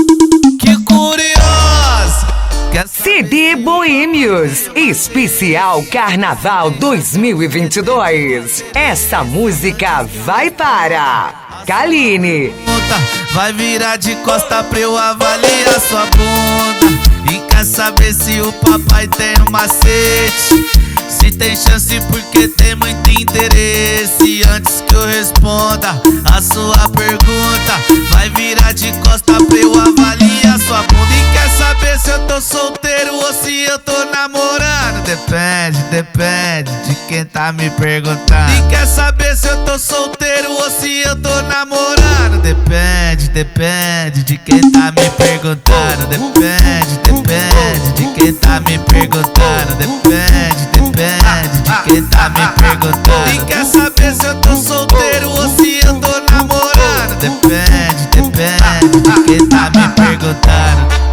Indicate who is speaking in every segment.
Speaker 1: Que curioso!
Speaker 2: CD Boêmios, especial Carnaval 2022. Essa música vai para Kaline.
Speaker 1: Vai virar de costa pra eu avaliar sua bunda. E quer saber se o papai tem um macete? Se tem chance porque tem muito interesse. Antes que eu responda a sua pergunta, vai virar de costa pra eu avaliar sua bunda. E quer saber se eu tô solteiro ou se eu tô namorando? Depende de quem tá me perguntando. E quer saber se eu tô solteiro ou se eu tô namorando? Depende de quem tá me perguntando. Depende de quem tá me perguntando. Depende de quem tá me perguntando. E quer saber se eu tô solteiro ou se eu tô namorando? Depende de quem tá me perguntando.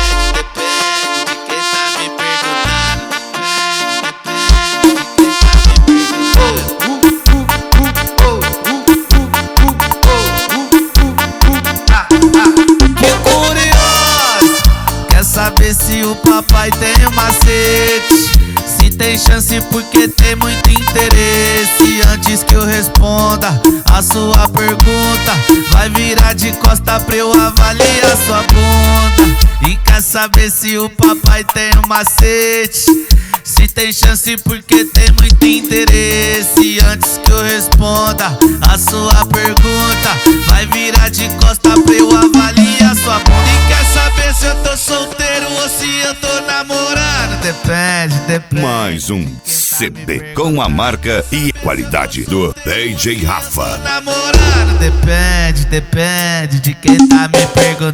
Speaker 1: Saber se o papai tem um macete? Se tem chance porque tem muito interesse. Antes que eu responda a sua pergunta, vai virar de costa pra eu avaliar sua bunda. E quer saber se o papai tem um macete? Se tem chance porque tem muito interesse. Antes que eu responda a sua pergunta, vai virar de costa pra eu avaliar sua bunda. E quer saber se eu tô solteiro ou se eu tô namorando? Depende.
Speaker 3: Mais um CD com a marca e qualidade do DJ Rafa.
Speaker 1: Namorando, depende de quem tá me perguntando.